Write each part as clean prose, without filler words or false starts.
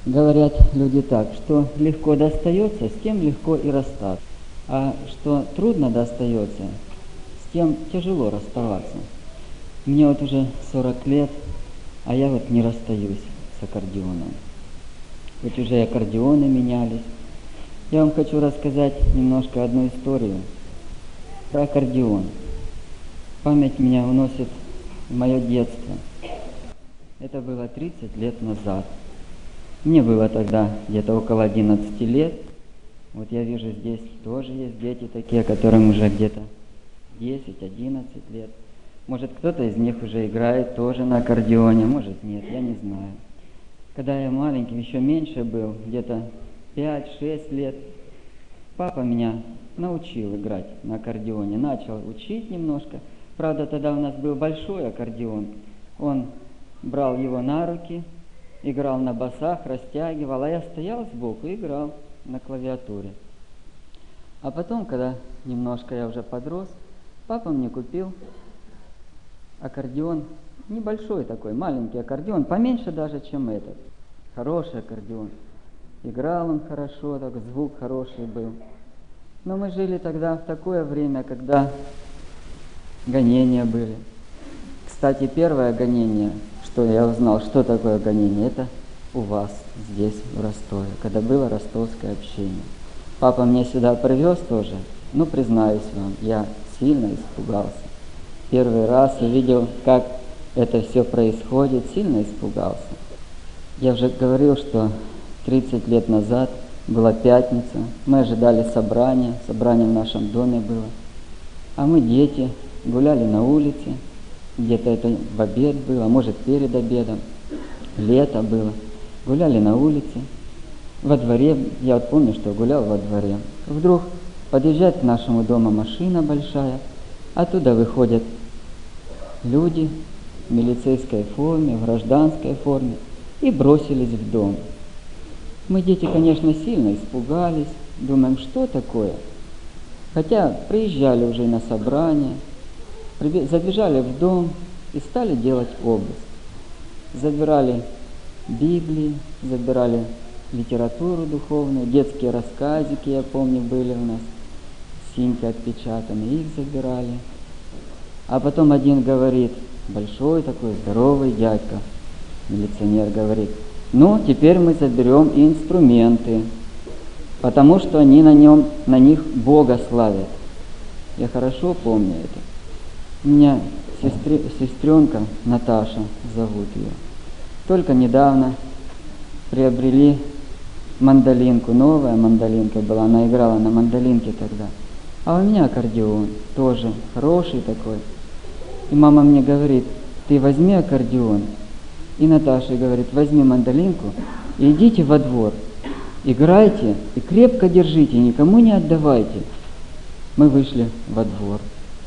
Говорят люди так, что легко достается, с тем легко и расстаться. А что трудно достается, с тем тяжело расставаться. Мне вот уже 40 лет, а я вот не расстаюсь с аккордеоном. Хоть уже и аккордеоны менялись. Я вам хочу рассказать немножко одну историю про аккордеон. Память меня уносит в мое детство. Это было 30 лет назад. Мне было тогда где-то около 11 лет. Вот я вижу, здесь тоже есть дети такие, которым уже где-то 10-11 лет. Может, кто-то из них уже играет тоже на аккордеоне, может нет, я не знаю. Когда я маленьким, еще меньше был, где-то 5-6 лет, папа меня научил играть на аккордеоне, начал учить немножко. Правда, тогда у нас был большой аккордеон. Он брал его на руки, играл на басах, растягивал, а я стоял сбоку и играл на клавиатуре. А потом, когда немножко я уже подрос, папа мне купил аккордеон, небольшой такой, маленький аккордеон, поменьше даже, чем этот. Хороший аккордеон. Играл он хорошо, так звук хороший был. Но мы жили тогда в такое время, когда гонения были. Кстати, первое гонение, что я узнал, что такое гонение, это у вас здесь, в Ростове, когда было ростовское общение. Папа меня сюда привез тоже, но, признаюсь вам, я сильно испугался. Первый раз увидел, как это все происходит, сильно испугался. Я уже говорил, что 30 лет назад была пятница, мы ожидали собрания в нашем доме было. А мы, дети, гуляли на улице, где-то это в обед было, а может перед обедом, лето было. Гуляли на улице, во дворе, я вот помню, что гулял во дворе. Вдруг подъезжает к нашему дому машина большая, оттуда выходят люди в милицейской форме, в гражданской форме и бросились в дом. Мы, дети, конечно, сильно испугались, думаем, что такое? Хотя приезжали уже на собрание, забежали в дом и стали делать обыск. Забирали Библии, забирали литературу духовную, детские рассказики, я помню, были у нас, симки отпечатаны, их забирали. А потом один говорит, большой такой здоровый дядька, милиционер говорит, ну, теперь мы заберем и инструменты, потому что они на них Бога славят. Я хорошо помню это. У меня сестренка Наташа, зовут ее. Только недавно приобрели мандолинку, новая мандолинка была, она играла на мандолинке тогда. А у меня аккордеон, тоже хороший такой. И мама мне говорит, ты возьми аккордеон. И Наташа говорит, возьми мандолинку и идите во двор. Играйте и крепко держите, никому не отдавайте. Мы вышли во двор.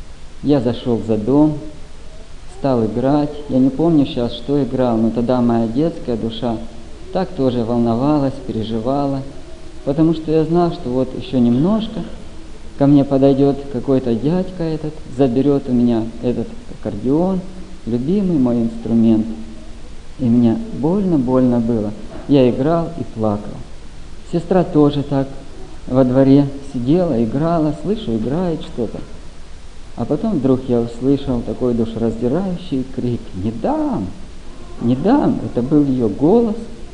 Я зашел за дом, стал играть. Я не помню сейчас, что играл, но тогда моя детская душа так тоже волновалась, переживала, потому что я знал, что вот еще немножко ко мне подойдет какой-то дядька этот, заберет у меня этот аккордеон, любимый мой инструмент. И мне больно было. Я играл и плакал. Сестра тоже так во дворе сидела, играла, слышу, играет что-то. А потом вдруг я услышал такой душераздирающий крик: «Не дам! Не дам!» Это был ее голос.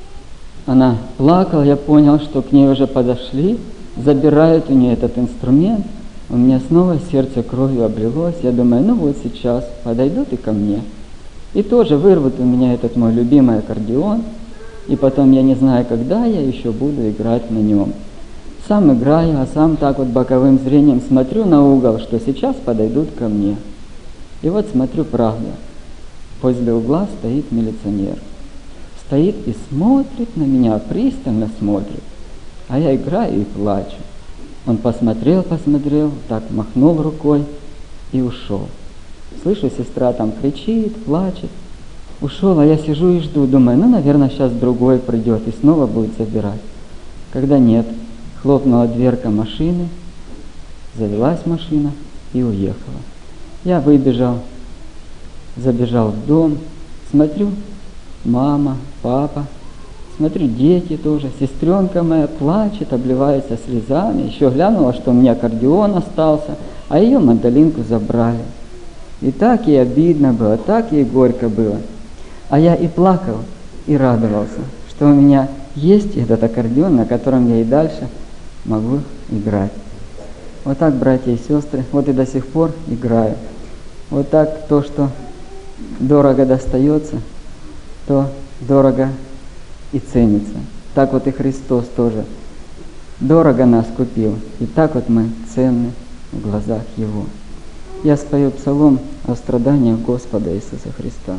Она плакала, я понял, что к ней уже подошли, забирают у нее этот инструмент. У меня снова сердце кровью облилось. Я думаю, ну вот сейчас подойдут и ко мне. И тоже вырвут у меня этот мой любимый аккордеон. И потом я не знаю, когда я еще буду играть на нем. Сам играю, а сам так вот боковым зрением смотрю на угол, что сейчас подойдут ко мне. И вот смотрю, правда, возле угла стоит милиционер. Стоит и смотрит на меня, пристально смотрит. А я играю и плачу. Он посмотрел, так махнул рукой и ушел. Слышу, сестра там кричит, плачет. Ушел, а я сижу и жду, думаю, ну, наверное, сейчас другой придет и снова будет забирать. Когда нет, хлопнула дверка машины, завелась машина и уехала. Я выбежал, забежал в дом, смотрю, мама, папа Смотрю, дети тоже, сестренка моя плачет, обливается слезами. Еще глянула, что у меня аккордеон остался, а ее мандолинку забрали. И так ей обидно было, так ей горько было. А я и плакал, и радовался, что у меня есть этот аккордеон, на котором я и дальше могу играть. Вот так, братья и сестры, вот и до сих пор играю. Вот так то, что дорого достается, то дорого и ценится. Так вот и Христос тоже дорого нас купил, и так вот мы ценны в глазах Его. Я спою псалом о страданиях Господа Иисуса Христа.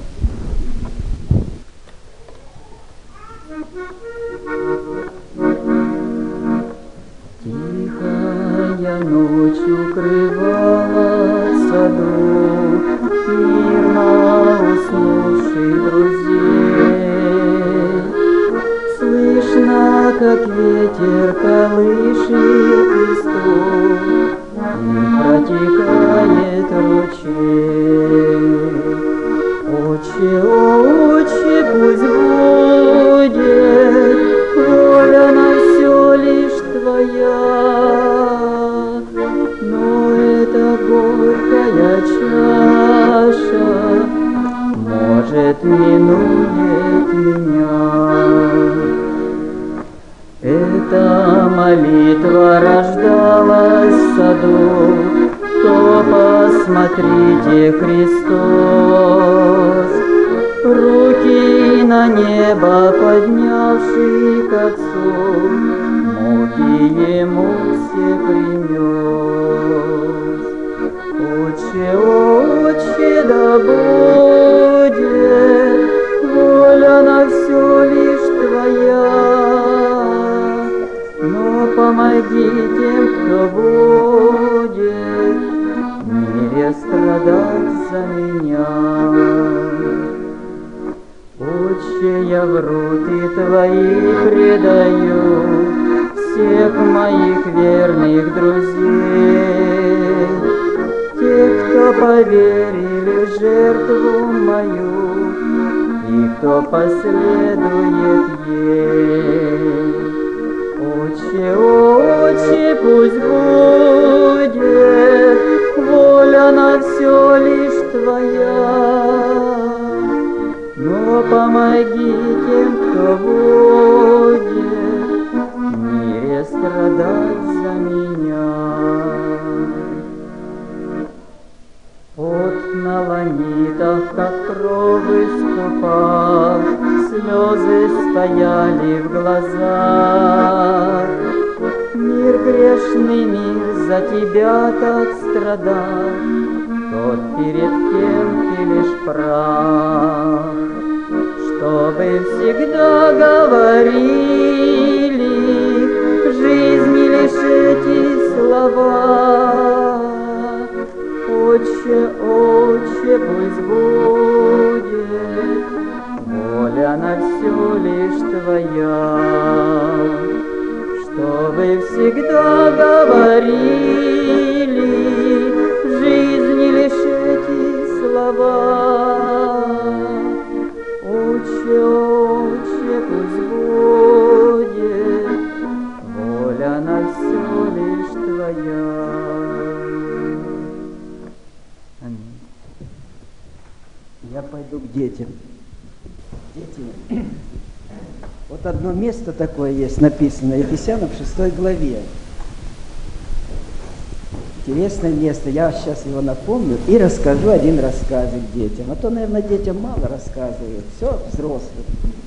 Тихая ночь укрывала саду мирно уснувших друзей. Слышно, как ветер колышет листву, и протекает ручей. Отче, Отче, пусть будет воля на все лишь Твоя, но эта горькая чаша, может, минует меня. Эта молитва рождалась в саду, то посмотрите, Христос, руки на небо поднявший к Отцу, муки Ему все принес. Отче, Отче, да будет воля на все лишь Твоя, но помоги тем, кто будет в мире страдать за меня. Отче, я в руки Твои предаю всех моих верных друзей, тех, кто поверили в жертву мою и кто последует ей. Отче, Отче, пусть будет воля на все лишь Твоя, но помоги тем, кто будет в мире страдать за меня. Пот на ланитах, как кровь выступал, слезы стояли в глазах. Мир, грешный мир, за Тебя так страдал, тот, перед кем Ты лишь прах. Чтобы всегда говорили в жизни лишь эти слова. Отче, Отче, пусть будет воля на все лишь Твоя, чтобы всегда говорили в жизни лишь эти слова. Отче, Отче, пусть будет воля на все лишь Твоя. Я пойду к детям. Дети, вот одно место такое есть, написано Ефесянам 6 главе. Интересное место, я сейчас его напомню и расскажу один рассказик детям. А то, наверное, детям мало рассказывают, все взрослым.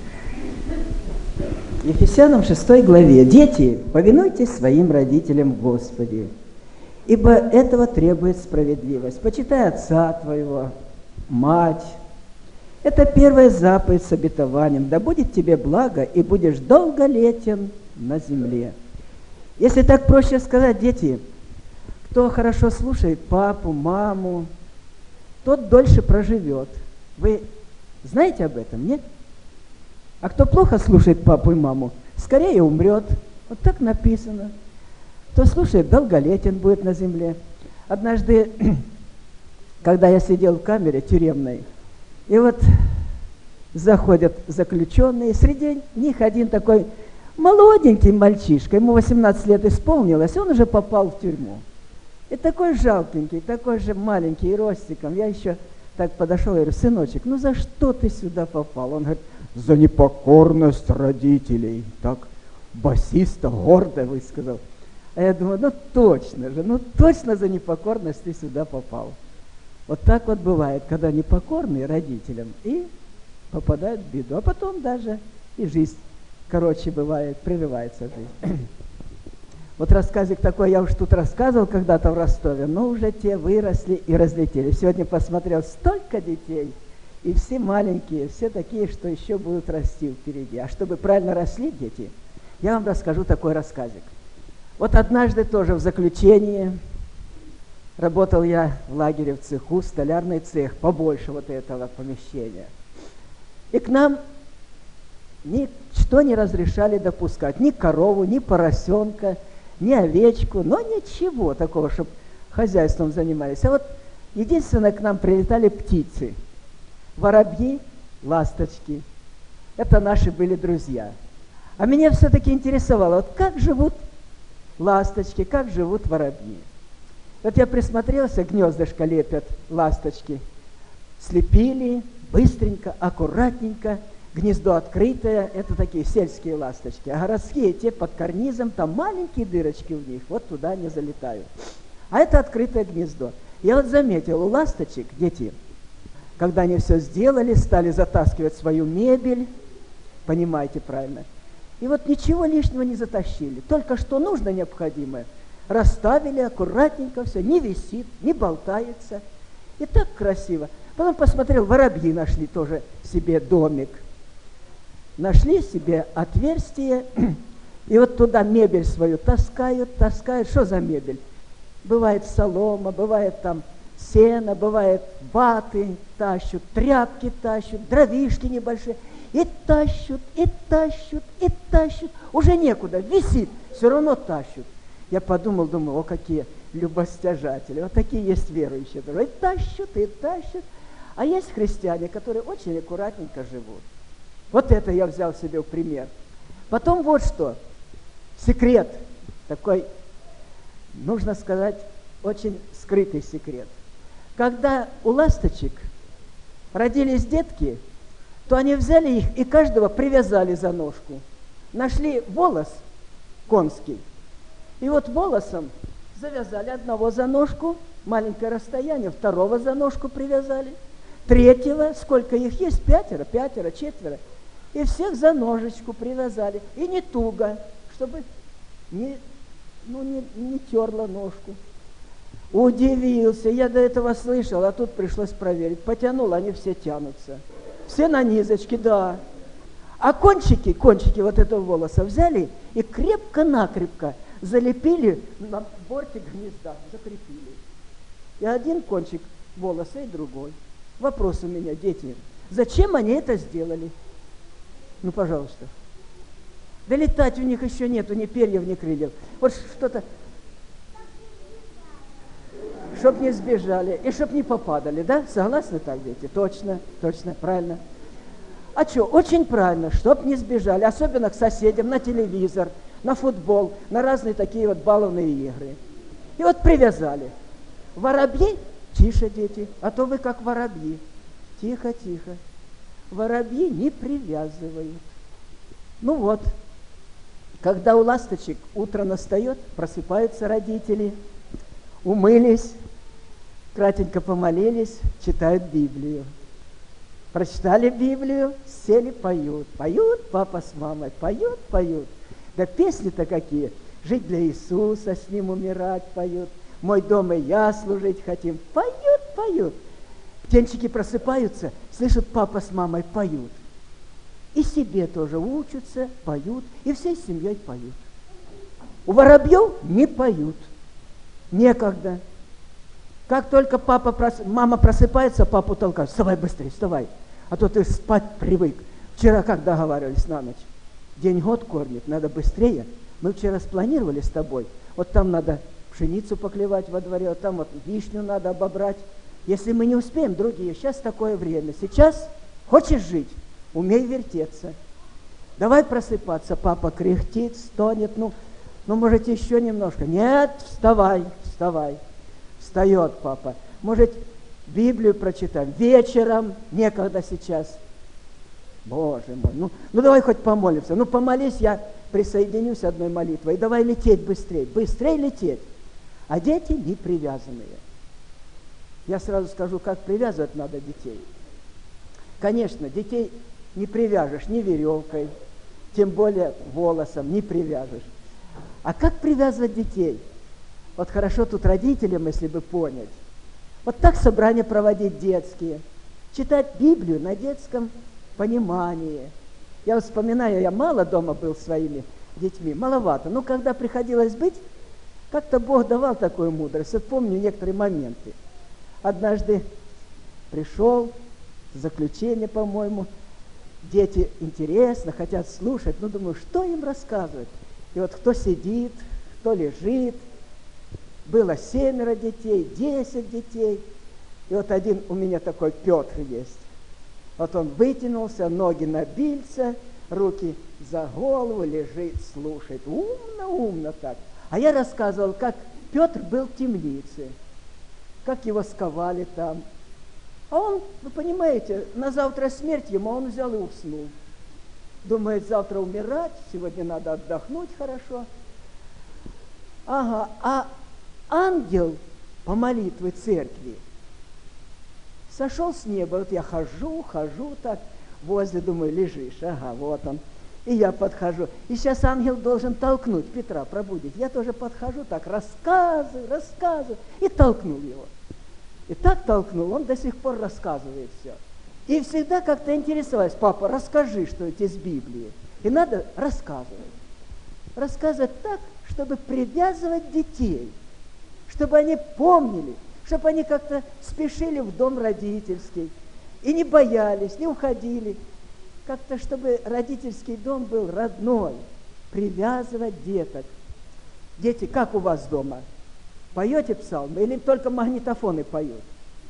Ефесянам 6 главе. Дети, повинуйтесь своим родителям в Господе, ибо этого требует справедливость. Почитай отца твоего, мать. Это первая заповедь с обетованием. Да будет тебе благо, и будешь долголетен на земле. Если так проще сказать, дети, кто хорошо слушает папу, маму, тот дольше проживет. Вы знаете об этом, нет? А кто плохо слушает папу и маму, скорее умрет. Вот так написано. Кто слушает, долголетен будет на земле. Однажды, когда я сидел в камере тюремной, и вот заходят заключенные, среди них один такой молоденький мальчишка, ему 18 лет исполнилось, он уже попал в тюрьму. И такой жалкенький, такой же маленький, ростиком. Я еще так подошел и говорю: сыночек, ну за что ты сюда попал? Он говорит: за непокорность родителей. Так басиста гордо высказал. А я думаю, ну точно за непокорность ты сюда попал. Вот так вот бывает, когда непокорные родителям и попадают в беду. А потом даже и жизнь короче бывает, прерывается жизнь. Вот рассказик такой я уж тут рассказывал когда-то в Ростове, но уже те выросли и разлетелись. Сегодня посмотрел столько детей, и все маленькие, все такие, что еще будут расти впереди. А чтобы правильно росли дети, я вам расскажу такой рассказик. Вот однажды тоже в заключении работал я в лагере в цеху, столярный цех, побольше вот этого помещения. И к нам ничто не разрешали допускать, ни корову, ни поросенка, ни овечку, но ничего такого, чтобы хозяйством занимались. А вот единственное, к нам прилетали птицы, воробьи, ласточки. Это наши были друзья. А меня все-таки интересовало, вот как живут ласточки, как живут воробьи. Вот я присмотрелся, гнездышко лепят ласточки. Слепили, быстренько, аккуратненько, гнездо открытое, это такие сельские ласточки, а городские те под карнизом, там маленькие дырочки у них, вот туда не залетают. А это открытое гнездо. Я вот заметил, у ласточек дети, когда они все сделали, стали затаскивать свою мебель, понимаете правильно, и вот ничего лишнего не затащили, только что нужно, необходимое, расставили аккуратненько все, не висит, не болтается, и так красиво. Потом посмотрел, воробьи нашли тоже себе домик. Нашли себе отверстие, и вот туда мебель свою таскают. Что за мебель? Бывает солома, бывает там сено, бывает ваты тащут, тряпки тащут, дровишки небольшие. И тащут, и тащут, и тащут. Уже некуда, висит, все равно тащут. Я подумал, о, какие любостяжатели, вот такие есть верующие. И тащут, и тащут. А есть христиане, которые очень аккуратненько живут. Вот это я взял себе в пример. Потом вот что. Секрет. Такой, нужно сказать, очень скрытый секрет. Когда у ласточек родились детки, то они взяли их и каждого привязали за ножку. Нашли волос конский. И вот волосом завязали одного за ножку, маленькое расстояние, второго за ножку привязали, третьего, сколько их есть, пятеро, четверо, и всех за ножечку привязали. И не туго, чтобы не терло ножку. Удивился, я до этого слышал, а тут пришлось проверить. Потянул, они все тянутся. Все на низочке, да. А кончики вот этого волоса взяли и крепко-накрепко залепили на бортик гнезда, закрепили. И один кончик волоса, и другой. Вопрос у меня, дети, зачем они это сделали? Ну, пожалуйста. Да летать у них еще нету ни перьев, ни крыльев. Вот что-то, чтоб не сбежали и чтоб не попадали, да? Согласны так, дети? Точно, правильно. А что, очень правильно, чтоб не сбежали, особенно к соседям, на телевизор, на футбол, на разные такие вот баловные игры. И вот привязали. Воробьи, тише, дети, а то вы как воробьи. Тихо. Воробьи не привязывают. Ну вот, когда у ласточек утро настает, просыпаются родители, умылись, кратенько помолились, читают Библию. Прочитали Библию, сели, поют. Поют папа с мамой, поют. Да песни-то какие. Жить для Иисуса, с Ним умирать поют. Мой дом и я служить хотим. Поют. Птенчики просыпаются, слышат, папа с мамой поют. И себе тоже учатся, поют, и всей семьей поют. У воробьев не поют. Некогда. Как только мама просыпается, папу толкают. Вставай быстрее, вставай. А то ты спать привык. Вчера как договаривались на ночь? День-год кормит, надо быстрее. Мы вчера спланировали с тобой. Вот там надо пшеницу поклевать во дворе, вот там вот вишню надо обобрать. Если мы не успеем, другие, сейчас такое время. Сейчас хочешь жить? умей вертеться. Давай просыпаться. Папа кряхтит, стонет. Ну, может, еще немножко. Нет, вставай, вставай. Встает папа. Может, Библию прочитаем. Вечером, некогда сейчас. Боже мой, ну давай хоть помолимся. Ну помолись, я присоединюсь одной молитвой. И давай лететь быстрее, быстрее лететь. А дети не привязанные. Я сразу скажу, как привязывать надо детей. Конечно, детей не привяжешь ни веревкой, тем более волосом не привяжешь. А как привязывать детей? Вот хорошо тут родителям, если бы понять. Вот так собрания проводить детские. Читать Библию на детском понимании. Я вот вспоминаю, я мало дома был своими детьми, маловато. Но когда приходилось быть, как-то Бог давал такую мудрость. Вот помню некоторые моменты. Однажды пришел, заключение, по-моему, дети интересно, хотят слушать, но думаю, что им рассказывать? И вот кто сидит, кто лежит, было 7 детей, 10 детей. И вот один у меня такой Петр есть. Вот он вытянулся, ноги набился, руки за голову, лежит, слушает. Умно так. А я рассказывал, как Петр был в темнице, как его сковали там. А он, вы понимаете, на завтра смерть ему, он взял и уснул. Думает, завтра умирать, сегодня надо отдохнуть хорошо. Ага, а ангел по молитве церкви сошел с неба. Вот я хожу так, возле, думаю, лежишь, ага, вот он. И я подхожу. И сейчас ангел должен толкнуть Петра, пробудить. Я тоже подхожу, так рассказываю, и толкнул его. И так толкнул, он до сих пор рассказывает все. И всегда как-то интересовалась: папа, расскажи что-нибудь из Библии. И надо рассказывать. Рассказывать так, чтобы привязывать детей, чтобы они помнили, чтобы они как-то спешили в дом родительский и не боялись, не уходили. Как-то, чтобы родительский дом был родной, привязывать деток. Дети, как у вас дома? Поете псалмы или только магнитофоны поют?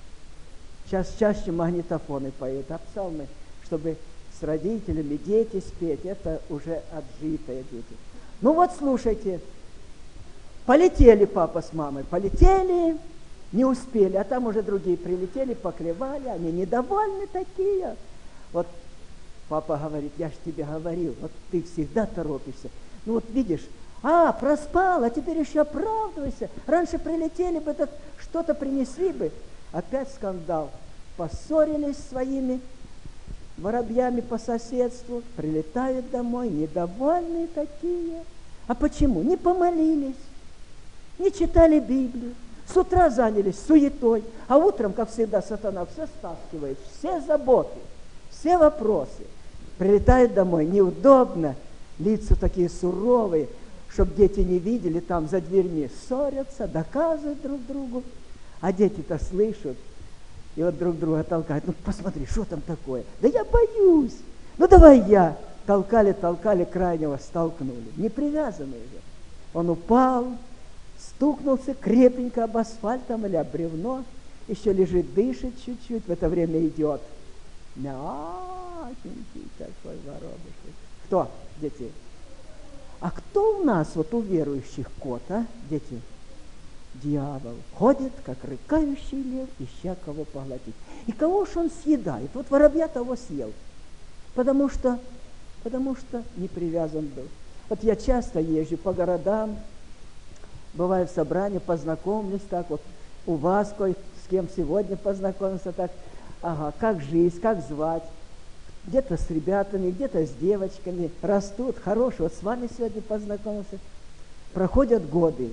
Сейчас чаще магнитофоны поют, а псалмы, чтобы с родителями дети спеть, это уже отжитые дети. Ну вот, слушайте, полетели папа с мамой, полетели, не успели, а там уже другие прилетели, поклевали, они недовольны такие. Вот папа говорит: я ж тебе говорил, вот ты всегда торопишься. Ну вот видишь, проспал, а теперь еще оправдывайся. Раньше прилетели бы, так что-то принесли бы. Опять скандал. Поссорились с своими воробьями по соседству, прилетают домой, недовольные такие. А почему? Не помолились, не читали Библию. С утра занялись суетой, а утром, как всегда, сатана все стаскивает, все заботы, все вопросы. Прилетают домой, неудобно, лица такие суровые, чтобы дети не видели, там за дверьми ссорятся, доказывают друг другу. А дети-то слышат, и вот друг друга толкают. Ну, посмотри, что там такое? Да я боюсь. Ну, давай я. Толкали, крайнего столкнули. Не привязанный же. Он упал, стукнулся крепенько об асфальт там или об бревно. Еще лежит, дышит чуть-чуть. В это время идет мягенький такой воробушек. Кто, дети? А кто у нас, вот у верующих, кот, а, дети? Дьявол ходит, как рыкающий лев, ища кого поглотить. И кого ж он съедает? Вот воробья того съел, потому что не привязан был. Вот я часто езжу по городам, бываю в собрании, познакомлюсь так вот, у вас с кем сегодня познакомился, так, как жизнь, как звать. Где-то с ребятами, где-то с девочками, растут, хорошие. Вот с вами сегодня познакомился. Проходят годы.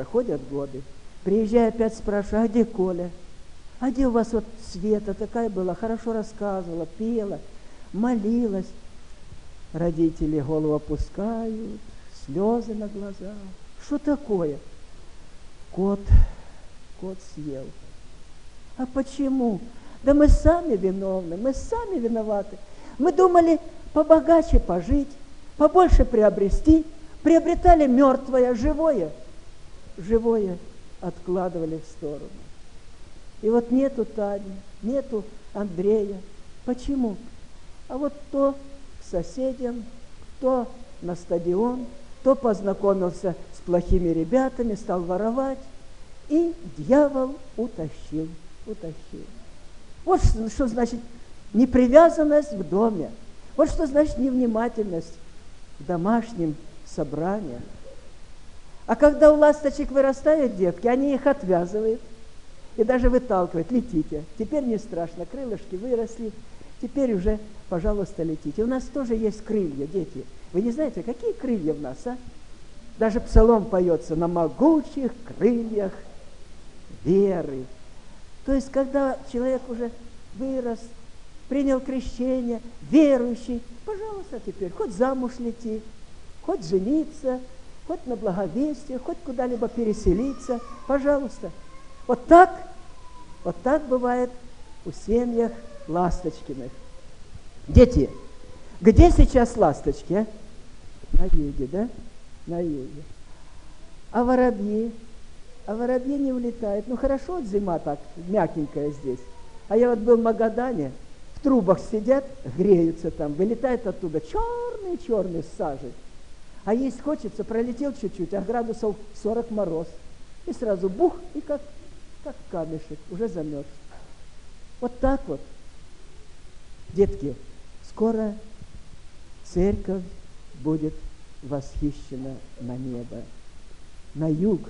Приезжаю, опять спрашиваю: а где Коля? А где у вас вот Света такая была, хорошо рассказывала, пела, молилась. Родители голову опускают, слезы на глазах. Что такое? Кот съел. А почему? Да мы сами виновны, мы сами виноваты. Мы думали побогаче пожить, побольше приобрести, приобретали мертвое, живое откладывали в сторону. И вот нету Тани, нету Андрея. Почему? А вот кто к соседям, кто на стадион, кто познакомился с плохими ребятами, стал воровать, и дьявол утащил. Вот что значит непривязанность в доме. Вот что значит невнимательность в домашнем собрании. А когда у ласточек вырастают детки, они их отвязывают и даже выталкивают. Летите. Теперь не страшно, крылышки выросли. Теперь уже, пожалуйста, летите. У нас тоже есть крылья, дети. Вы не знаете, какие крылья в нас, а? Даже псалом поется: на могучих крыльях веры. То есть, когда человек уже вырос, принял крещение, верующий, пожалуйста, теперь хоть замуж лети, хоть жениться, хоть на благовестие, хоть куда-либо переселиться, пожалуйста. Вот так бывает у семьях Ласточкиных. Дети, где сейчас ласточки, а? На юге, да? На юге. А воробьи? А воробьи не улетают. Ну хорошо, вот зима так, мягенькая здесь. А я вот был в Магадане, в трубах сидят, греются там, вылетают оттуда черные с сажей. А есть хочется, пролетел чуть-чуть, а градусов 40 мороз. И сразу бух, и как камешек, уже замерз. Вот так вот. Детки, скоро церковь будет восхищена на небо, на юг.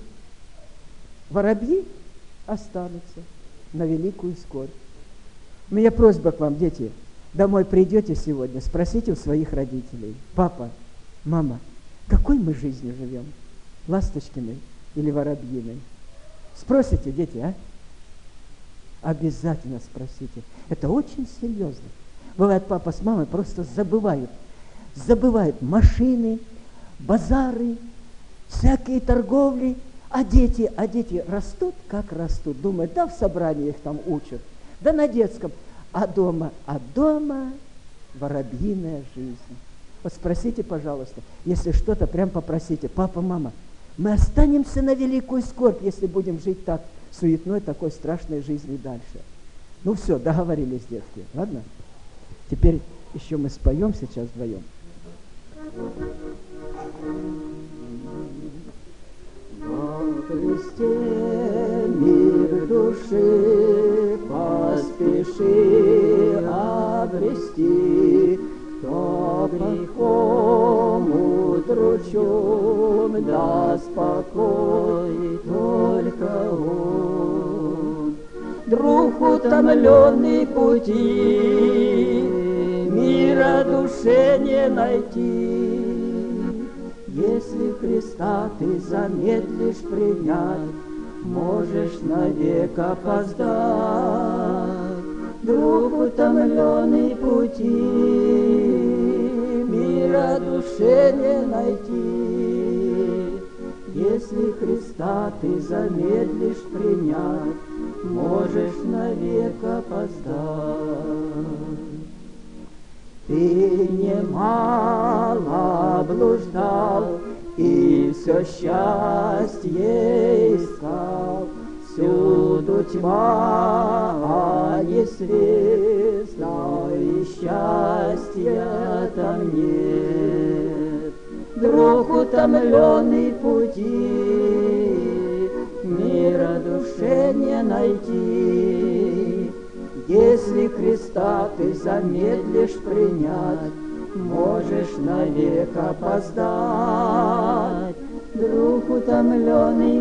Воробьи останутся на великую скорбь. У меня просьба к вам, дети. Домой придете сегодня, спросите у своих родителей: папа, мама, какой мы жизнью живем? Ласточкиной или воробьиной? Спросите, дети, а? Обязательно спросите. Это очень серьезно. Бывает, папа с мамой просто забывают машины, базары, всякие торговли. А дети растут, как растут. Думают, да в собрании их там учат, да на детском. А дома воробьиная жизнь. Вот спросите, пожалуйста, если что-то, прям попросите: папа, мама, мы останемся на великую скорбь, если будем жить так, суетной, такой страшной жизнью дальше. Ну все, договорились, детки, ладно? Теперь еще мы споем сейчас вдвоем. Во Христе мир души поспеши обрести, кто грехом удручен, даст покой только Он. Друг утомленный пути, мира душе не найти. Если Христа ты замедлишь принять, можешь навек опоздать. Друг утомленный пути, мира душе не найти. Если Христа ты замедлишь принять, можешь навек опоздать. Ты немало блуждал и все счастье искал, всюду тьма, а не свет, и счастья там нет. Друг утомленный пути, мира душе не найти. Если Христа ты замедлишь принять, можешь навек опоздать. Друг утомленный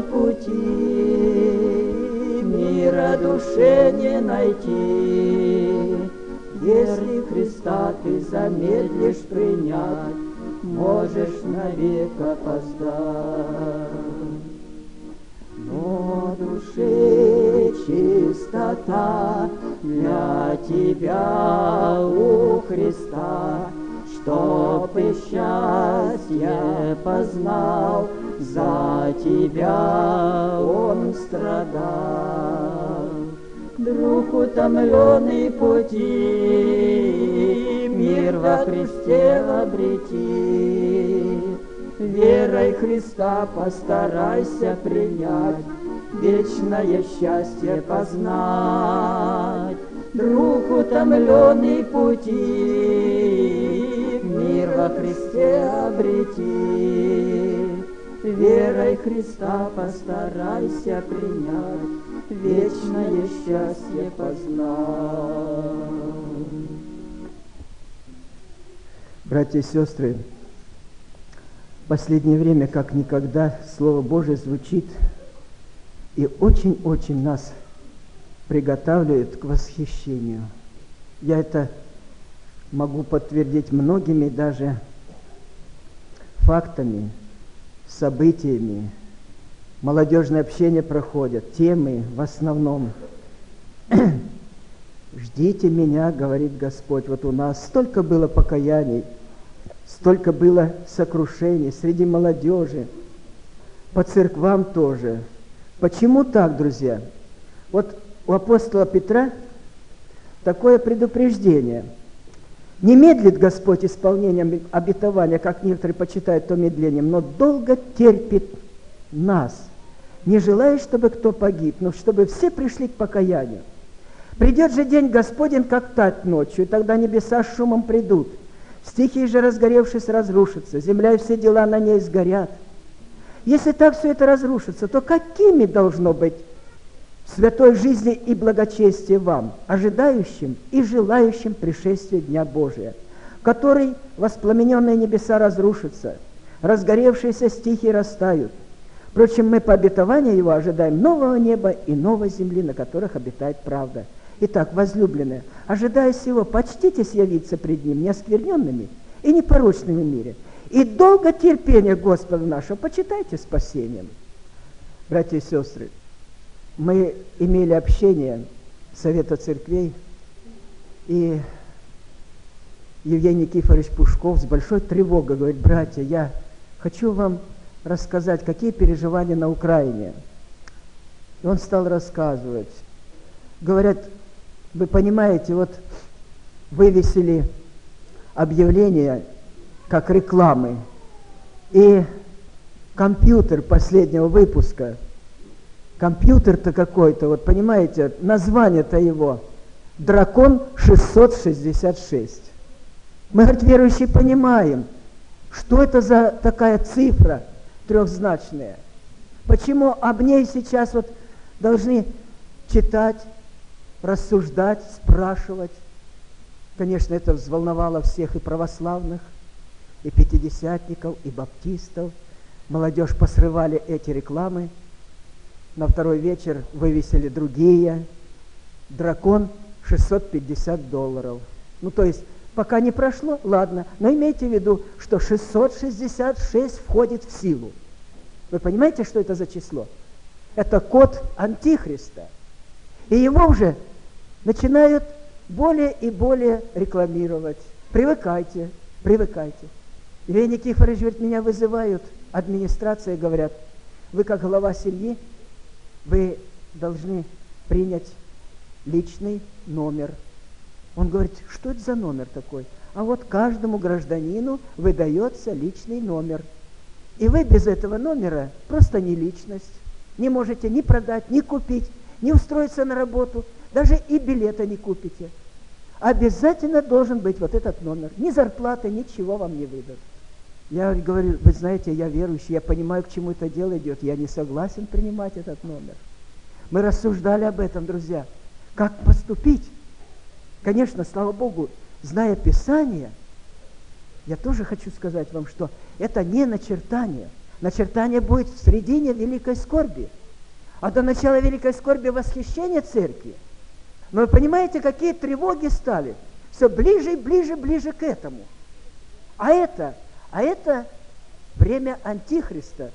пути, мира душе не найти. Если Христа ты замедлишь принять, можешь навек опоздать. Но душе чистота для тебя у Христа, чтоб и счастье познал, за тебя Он страдал. Друг утомленный пути, мир во Христе обрети. Верой Христа постарайся принять, вечное счастье познать. друг утомленный пути, мир во Христе обрети. Верой Христа постарайся принять, вечное счастье познать. Братья и сестры, в последнее время, как никогда, Слово Божие звучит и очень-очень нас приготавливает к восхищению. Я это могу подтвердить многими даже фактами, событиями. Молодежное общение проходит, темы в основном. «Ждите меня, говорит Господь». Вот у нас столько было покаяний, столько было сокрушений среди молодежи, по церквам тоже. Почему так, друзья? Вот у апостола Петра такое предупреждение. Не медлит Господь исполнением обетования, как некоторые почитают то медлением, но долго терпит нас, не желая, чтобы кто погиб, но чтобы все пришли к покаянию. Придет же день Господень, как тать ночью, и тогда небеса с шумом придут, стихии же, разгоревшись, разрушатся, земля и все дела на ней сгорят. Если так все это разрушится, то какими должно быть святой жизни и благочестия вам, ожидающим и желающим пришествия Дня Божия, в который воспламененные небеса разрушатся, разгоревшиеся стихии растают. Впрочем, мы по обетованию Его ожидаем нового неба и новой земли, на которых обитает правда. Итак, возлюбленные, ожидая сего, почтитесь явиться пред Ним неоскверненными и непорочными в мире, и долго терпение Господа нашего почитайте спасением. Братья и сестры, мы имели общение Совета Церквей, и Евгений Никифорович Пушков с большой тревогой говорит: братья, я хочу вам рассказать, какие переживания на Украине. И он стал рассказывать. Говорят, вы понимаете, вот вывесили объявление как рекламы, и компьютер последнего выпуска, компьютер-то какой-то, вот понимаете, название-то его «Дракон 666». Мы, говорит, верующие, понимаем, что это за такая цифра трехзначная. Почему об ней сейчас вот должны читать, рассуждать, спрашивать. Конечно, это взволновало всех и православных, и пятидесятников, и баптистов. Молодежь посрывали эти рекламы. На второй вечер вывесили другие. Дракон $650. Ну, то есть, пока не прошло, ладно. Но имейте в виду, что 666 входит в силу. Вы понимаете, что это за число? Это код Антихриста. И его уже начинают более и более рекламировать. Привыкайте, привыкайте. Евгений Никифорович говорит, меня вызывают администрация и говорят: вы как глава семьи, вы должны принять личный номер. Он говорит, что это за номер такой? А вот каждому гражданину выдается личный номер. И вы без этого номера просто не личность. Не можете ни продать, ни купить, ни устроиться на работу, даже и билета не купите. Обязательно должен быть вот этот номер. Ни зарплаты, ничего вам не выдадут. Я говорю, вы знаете, я верующий, я понимаю, к чему это дело идет. Я не согласен принимать этот номер. Мы рассуждали об этом, друзья. Как поступить? Конечно, слава Богу, зная Писание, я тоже хочу сказать вам, что это не начертание. Начертание будет в середине великой скорби. А до начала великой скорби восхищение церкви. Но вы понимаете, какие тревоги стали? Все ближе и ближе, ближе к этому. А это время Антихриста.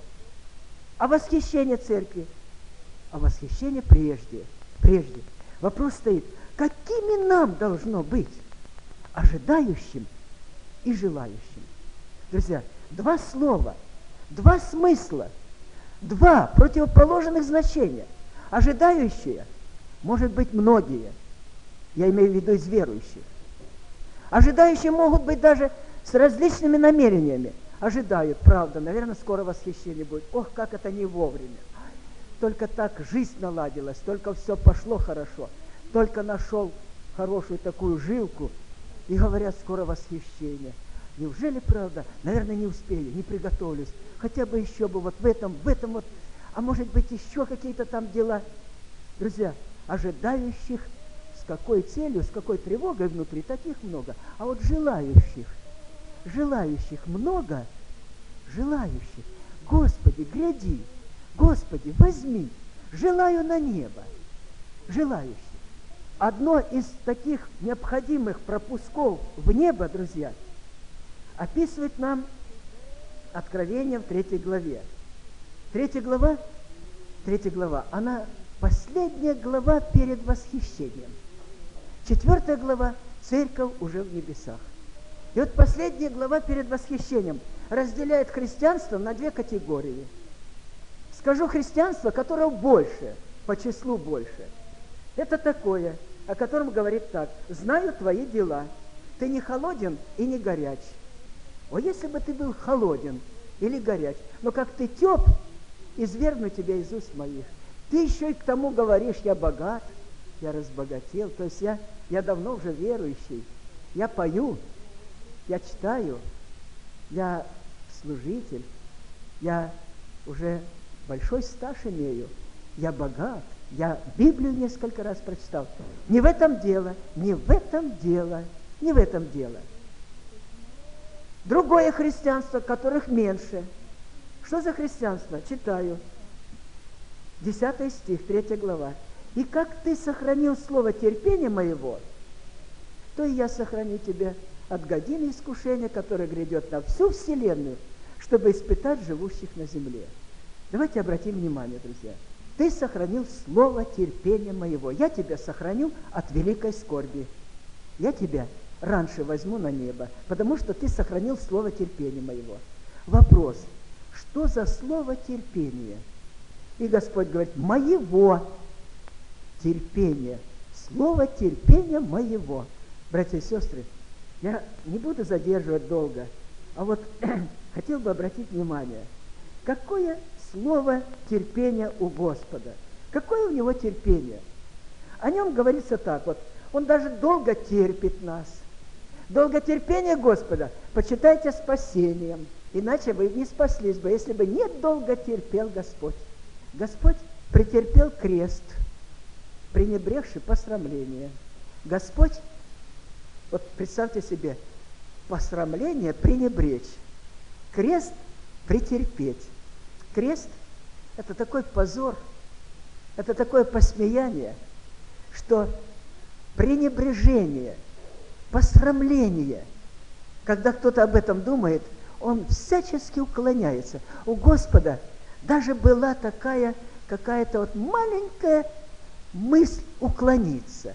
А восхищение церкви? А восхищение прежде. Вопрос стоит, какими нам должно быть? Ожидающим и желающим. Друзья, два слова, два смысла, два противоположных значения. Ожидающие, может быть, многие. Я имею в виду из верующих. Ожидающие могут быть даже с различными намерениями. Ожидают, правда, наверное, скоро восхищение будет. Ох, как это не вовремя. Только так жизнь наладилась, только все пошло хорошо. Только нашел хорошую такую жилку, и говорят, скоро восхищение. Неужели правда? Наверное, не успею, не приготовлюсь. Хотя бы еще бы вот в этом вот, а может быть еще какие-то там дела. Друзья, ожидающих с какой целью, с какой тревогой внутри, таких много. А вот желающих много, желающих. Господи, гряди, Господи, возьми, желаю на небо, желающих. Одно из таких необходимых пропусков в небо, друзья, описывает нам Откровение в 3 главе. 3 глава, она последняя глава перед восхищением. 4 глава, церковь уже в небесах. И вот последняя глава перед восхищением разделяет христианство на 2 категории. Скажу христианство, которого больше, по числу больше. Это такое, о котором говорит так: знаю твои дела, ты не холоден и не горяч. О, если бы ты был холоден или горяч, но как ты теп, извергну тебя из уст моих. Ты еще и к тому говоришь: я богат, я разбогател. То есть я давно уже верующий, я пою, я читаю, я служитель, я уже большой стаж имею, я богат, я Библию несколько раз прочитал. Не в этом дело, не в этом дело, не в этом дело. Другое христианство, которых меньше. Что за христианство? Читаю. 10 стих, 3 глава. «И как ты сохранил слово терпения моего, то и я сохраню тебя от годины искушения, которое грядет на всю вселенную, чтобы испытать живущих на земле». Давайте обратим внимание, друзья. Ты сохранил слово терпения моего. Я тебя сохраню от великой скорби. Я тебя раньше возьму на небо, потому что ты сохранил слово терпения моего. Вопрос: что за слово терпения? И Господь говорит: моего терпения. Слово терпения моего. Братья и сестры, я не буду задерживать долго, а вот хотел бы обратить внимание, какое слово терпения у Господа. Какое у Него терпение? О Нем говорится так вот: Он даже долго терпит нас. Долготерпение Господа почитайте спасением, иначе вы не спаслись бы, если бы не долго терпел Господь. Господь претерпел крест, пренебрегший посрамление. Господь, вот представьте себе, посрамление пренебречь, крест претерпеть. Крест – это такой позор, это такое посмеяние, что пренебрежение, посрамление, когда кто-то об этом думает, он всячески уклоняется. У Господа даже была такая какая-то вот маленькая мысль уклониться.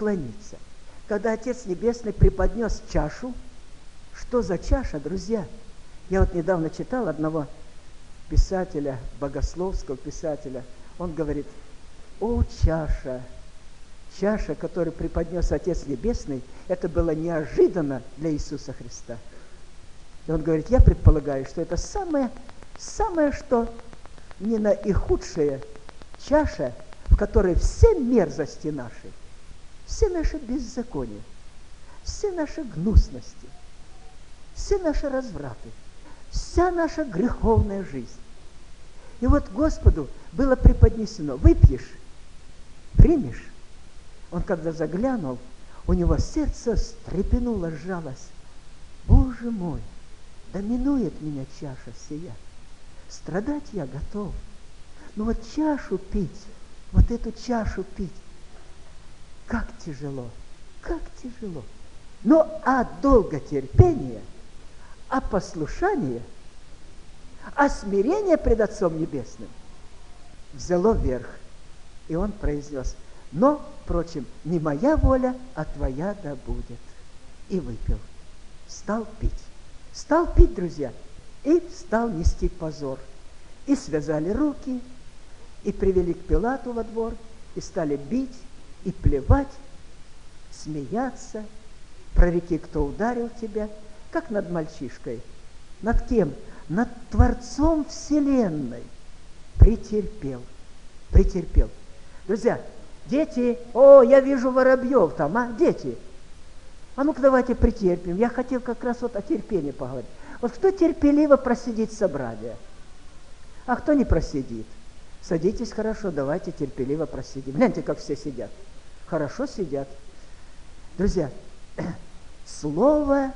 Когда Отец Небесный преподнес чашу, что за чаша, друзья? Я вот недавно читал одного писателя, богословского писателя, он говорит: о, чаша, которую преподнес Отец Небесный, это было неожиданно для Иисуса Христа. И он говорит: я предполагаю, что это самое, что не наихудшая чаша, в которой все мерзости наши, все наши беззакония, все наши гнусности, все наши развраты, вся наша греховная жизнь. И вот Господу было преподнесено: выпьешь, примешь. Он когда заглянул, у него сердце встрепенуло, сжалось. Боже мой, да минует меня чаша сия. Страдать я готов. Но вот чашу пить, вот эту чашу пить, как тяжело, как тяжело. Но а долготерпение, а послушание, а смирение пред Отцом Небесным взяло верх. И он произнес: но, впрочем, не моя воля, а твоя да будет. И выпил. Стал пить, друзья, и стал нести позор. И связали руки, и привели к Пилату во двор, и стали бить, и плевать, смеяться. Прореки, кто ударил тебя, как над мальчишкой. Над кем? Над Творцом Вселенной. Претерпел. Друзья, Дети, о, я вижу воробьев там, а, дети. А ну-ка давайте претерпим. Я хотел как раз вот о терпении поговорить. Вот кто терпеливо просидит собрание? А кто не просидит? Садитесь хорошо, давайте терпеливо просидим. Гляньте, как все сидят. Хорошо сидят. Друзья, слово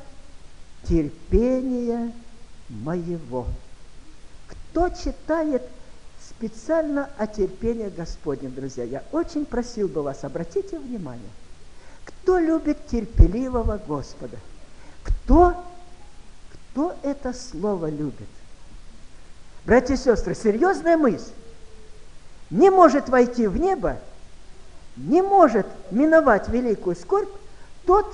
терпения моего. Кто читает специально о терпении Господнем, друзья? Я очень просил бы вас, обратите внимание. Кто любит терпеливого Господа? Кто это слово любит? Братья и сестры, серьезная мысль. Не может войти в небо, не может миновать великую скорбь тот,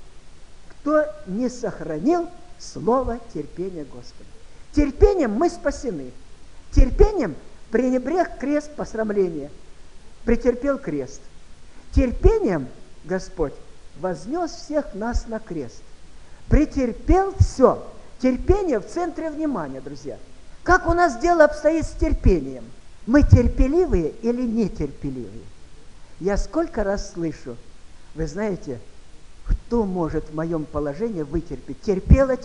кто не сохранил слово терпения Господа. Терпением мы спасены. Терпением пренебрег крест посрамления. Претерпел крест. Терпением Господь вознес всех нас на крест. Претерпел все. Терпение в центре внимания, друзья. Как у нас дело обстоит с терпением? Мы терпеливые или нетерпеливые? Я сколько раз слышу, вы знаете, кто может в моем положении вытерпеть? Терпела,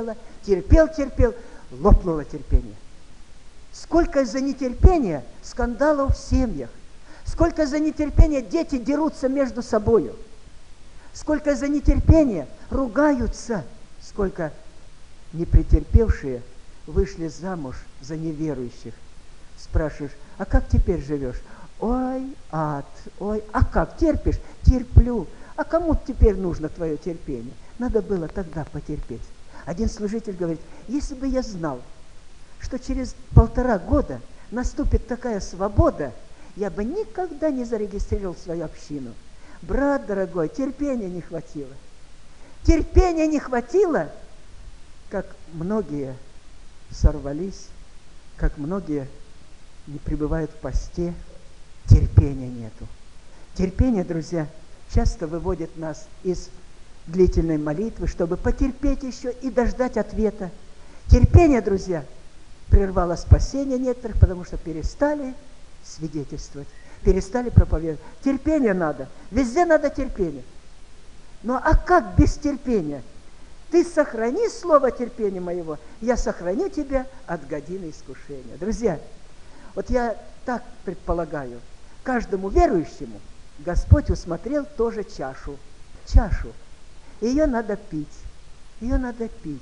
терпел, лопнуло терпение. Сколько из-за нетерпения скандалов в семьях. Сколько из-за нетерпения дети дерутся между собою. Сколько из-за нетерпения ругаются. Сколько непретерпевшие вышли замуж за неверующих. Спрашиваешь, а как теперь живешь? Ой, ад, ой, а как терпишь? Терплю. А кому теперь нужно твое терпение? Надо было тогда потерпеть. Один служитель говорит, если бы я знал, что через 1,5 года наступит такая свобода, я бы никогда не зарегистрировал свою общину. Брат дорогой, терпения не хватило. Терпения не хватило, как многие сорвались, как многие не пребывают в посте, терпения нету. Терпение, друзья, часто выводит нас из длительной молитвы, чтобы потерпеть еще и дождать ответа. Терпение, друзья, прервало спасение некоторых, потому что перестали свидетельствовать, перестали проповедовать. Терпение надо, везде надо терпение. Ну а как без терпения? Ты сохрани слово терпения моего, я сохраню тебя от годины искушения. Друзья, вот я так предполагаю, каждому верующему Господь усмотрел тоже чашу. Чашу. Ее надо пить. Ее надо пить.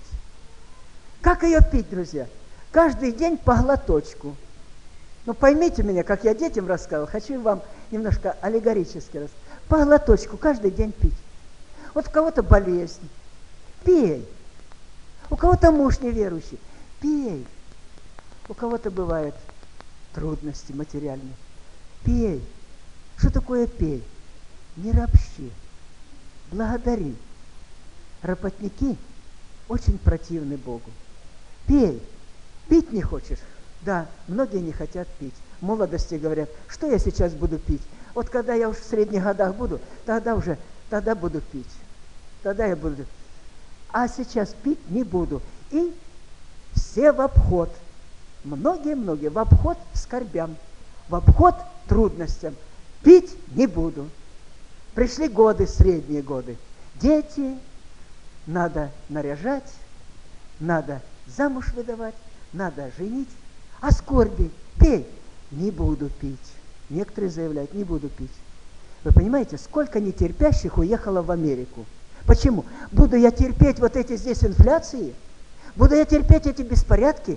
Как ее пить, друзья? Каждый день по глоточку. Ну поймите меня, как я детям рассказывал, хочу вам немножко аллегорически рассказать. По глоточку каждый день пить. Вот у кого-то болезнь. Пей. У кого-то муж неверующий. Пей. У кого-то бывают трудности материальные. Пей. Что такое пей? Не ропщи. Благодари. Работники очень противны Богу. Пей. Пить не хочешь? Да, многие не хотят пить. В молодости говорят, что я сейчас буду пить? Вот когда я уж в средних годах буду, тогда буду пить. Тогда я буду. А сейчас пить не буду. И все в обход. Многие в обход скорбям, в обход трудностям. Пить не буду. Пришли годы, средние годы. Дети надо наряжать, надо замуж выдавать, надо женить. А скорби пей. Не буду пить. Некоторые заявляют, не буду пить. Вы понимаете, сколько нетерпящих уехало в Америку? Почему? Буду я терпеть вот эти здесь инфляции? Буду я терпеть эти беспорядки?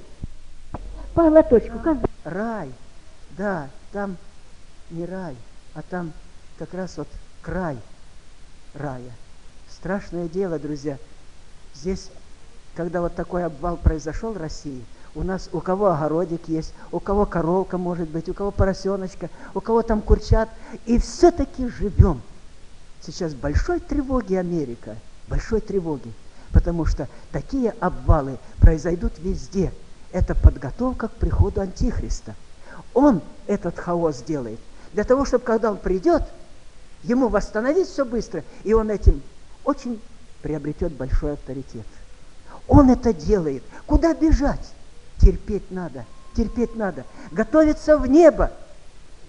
По глоточку. Рай. Да, там не рай, а там как раз вот край рая. Страшное дело, друзья. Здесь, когда вот такой обвал произошел в России, у нас у кого огородик есть, у кого коровка может быть, у кого поросеночка, у кого там курчат. И все-таки живем. Сейчас большой тревоги Америка, большой тревоги. Потому что такие обвалы произойдут везде. Это подготовка к приходу Антихриста. Он этот хаос делает. Для того, чтобы когда он придет, ему восстановить все быстро, и он этим очень приобретет большой авторитет. Он это делает. Куда бежать? Терпеть надо, терпеть надо. Готовиться в небо.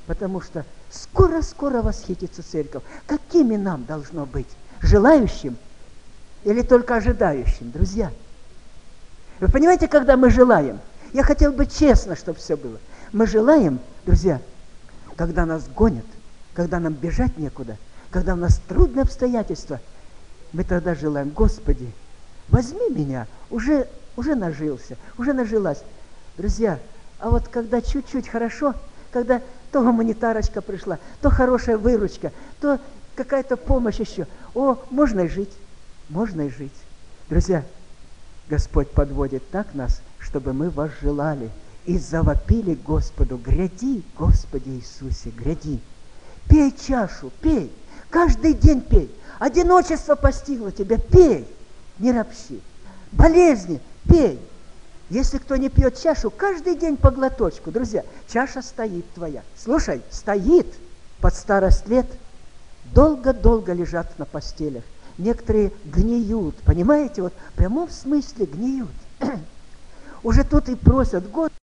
Потому что скоро-скоро восхитится церковь. Какими нам должно быть? Желающим или только ожидающим, друзья? Вы понимаете, когда мы желаем? Я хотел бы честно, чтобы все было. Мы желаем, друзья, когда нас гонят, когда нам бежать некуда, когда у нас трудные обстоятельства, мы тогда желаем: Господи, возьми меня, уже нажился, уже нажилась. Друзья, а вот когда чуть-чуть хорошо, когда то гуманитарочка пришла, то хорошая выручка, то какая-то помощь еще, можно и жить, можно и жить. Друзья, Господь подводит так нас, чтобы мы возжелали и завопили Господу: гряди, Господи Иисусе, гряди. Пей чашу, пей, каждый день пей. Одиночество постигло тебя, пей, не ропщи. Болезни, пей. Если кто не пьет чашу, каждый день по глоточку. Друзья, чаша стоит твоя. Слушай, стоит. Под старость лет долго-долго лежат на постелях. Некоторые гниют, понимаете? Вот в прямом смысле гниют. Уже тут и просят: Господи,